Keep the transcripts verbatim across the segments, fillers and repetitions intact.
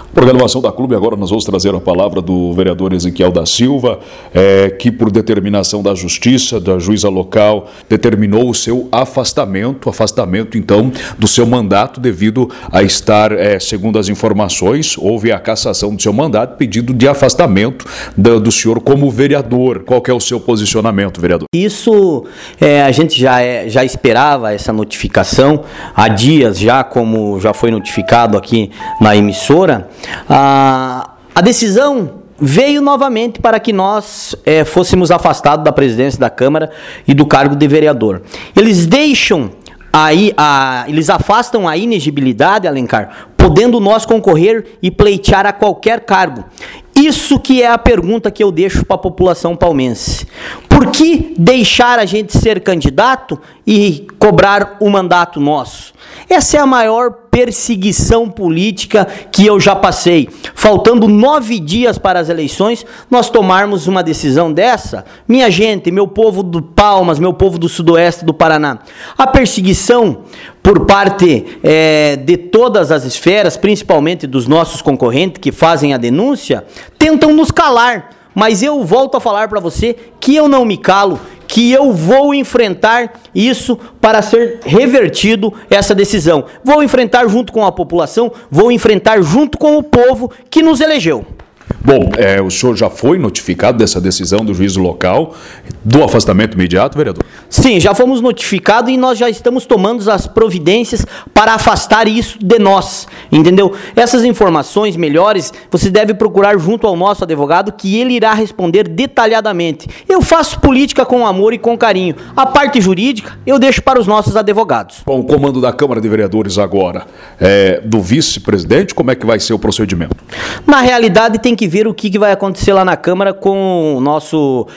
Programação da Clube, agora nós vamos trazer a palavra do vereador Ezequiel da Silva, é, que por determinação da Justiça, da juíza local, determinou o seu afastamento, afastamento então do seu mandato devido a estar, é, segundo as informações, houve a cassação do seu mandato, pedido de afastamento do, do senhor como vereador. Qual que é o seu posicionamento, vereador? Isso, é, a gente já, é, já esperava essa notificação há dias já, como já foi notificado aqui na emissora. A, a decisão veio novamente para que nós é, fôssemos afastados da presidência da Câmara e do cargo de vereador. Eles deixam, aí, a, eles afastam a inegibilidade, Alencar, podendo nós concorrer e pleitear a qualquer cargo. Isso que é a pergunta que eu deixo para a população palmense. Por que deixar a gente ser candidato e cobrar o mandato nosso? Essa é a maior perseguição política que eu já passei. Faltando nove dias para as eleições, nós tomarmos uma decisão dessa. Minha gente, meu povo do Palmas, meu povo do Sudoeste do Paraná. A perseguição por parte é, de todas as esferas, principalmente dos nossos concorrentes que fazem a denúncia, tentam nos calar. Mas eu volto a falar para você que eu não me calo, que eu vou enfrentar isso para ser revertido essa decisão. Vou enfrentar junto com a população, vou enfrentar junto com o povo que nos elegeu. Bom, é, o senhor já foi notificado dessa decisão do juízo local, do afastamento imediato, vereador? Sim, já fomos notificados e nós já estamos tomando as providências para afastar isso de nós, entendeu? Essas informações melhores, você deve procurar junto ao nosso advogado, que ele irá responder detalhadamente. Eu faço política com amor e com carinho. A parte jurídica, eu deixo para os nossos advogados. Bom, o comando da Câmara de Vereadores agora, é, do vice-presidente, como é que vai ser o procedimento? Na realidade, tem que ver o que, que vai acontecer lá na Câmara com o nosso,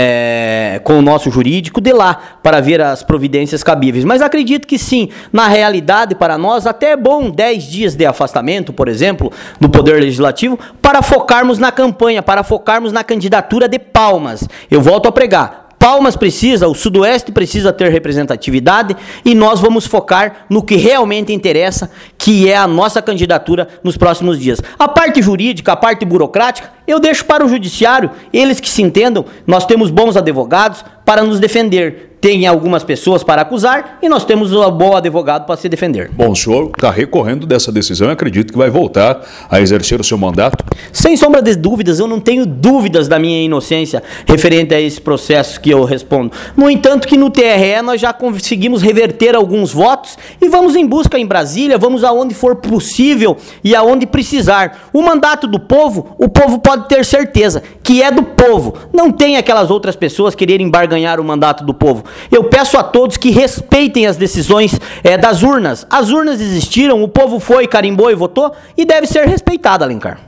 é, com o nosso jurídico de lá, para ver as providências cabíveis. Mas acredito que sim, na realidade, para nós, até é bom dez dias de afastamento, por exemplo, do Poder Legislativo, para focarmos na campanha, para focarmos na candidatura de Palmas. Eu volto a pregar. Palmas precisa, o Sudoeste precisa ter representatividade e nós vamos focar no que realmente interessa, que é a nossa candidatura nos próximos dias. A parte jurídica, a parte burocrática, eu deixo para o judiciário, eles que se entendam. Nós temos bons advogados para nos defender. Tem algumas pessoas para acusar e nós temos um bom advogado para se defender. Bom, o senhor está recorrendo dessa decisão e acredito que vai voltar a exercer o seu mandato? Sem sombra de dúvidas, eu não tenho dúvidas da minha inocência referente a esse processo que eu respondo. No entanto, que no T R E nós já conseguimos reverter alguns votos e vamos em busca em Brasília, vamos aonde for possível e aonde precisar. O mandato do povo, o povo pode ter certeza que é do povo. Não tem aquelas outras pessoas quererem barganhar o mandato do povo. Eu peço a todos que respeitem as decisões é, das urnas. As urnas existiram, o povo foi, carimbou e votou e deve ser respeitado, Alencar.